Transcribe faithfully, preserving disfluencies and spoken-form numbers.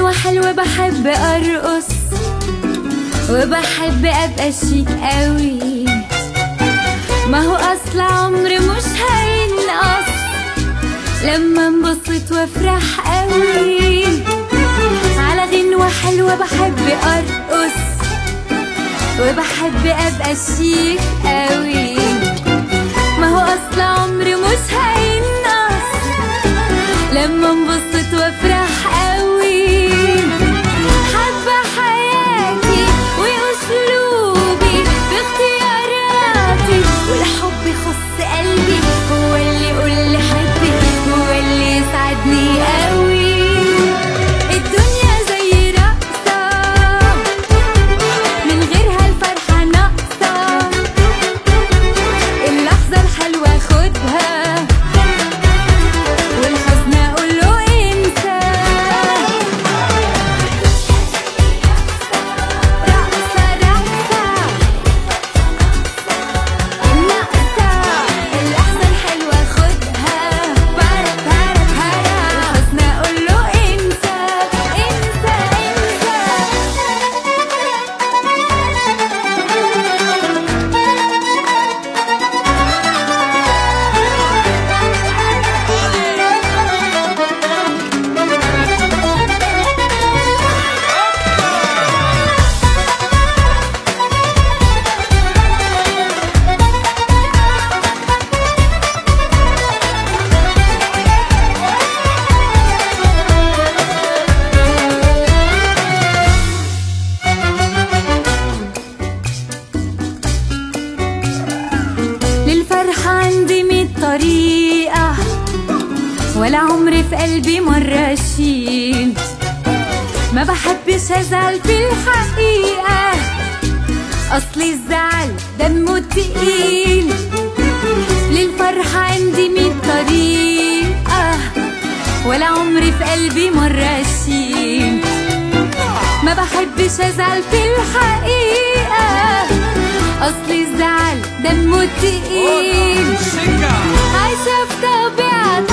غنوة حلوة بحب أرقص وبحب أبقى شيك قوي. ما هو أصل عمري مش هينقص لما انبسط وافرح قوي. على غنوة حلوة بحب أرقص وبحب أبقى شيك قوي. ما هو أصل عمري مش هينقص لما انبسط وافرح قوي. حابة حياتي وأسلوبي باختياراتي، والحب يخص قلبي هو اللي يقول لي حبي، هو اللي يسعدني قوي. الدنيا زي رقصة من غيرها الفرحة ناقصة، اللحظة الحلوة خدها والحزن أقول له انسى. رقصة رقصة ناقصة، اللحظة الحلوة خدها بارا بارا بارا، الحزن أقول له انسى انسى انسى. للفرحة عندي مية طريقة، ولا عمري في قلبي مرة أشيل. ما بحبش أزعل في الحقيقة، أصل الزعل دمه تقيل. للفرحة عندي مية طريقة، ولا عمري في قلبي مرة أشيل. ما بحبش أزعل في الحقيقة، أصل الزعل دمه تقيل. عايشة في طبيعة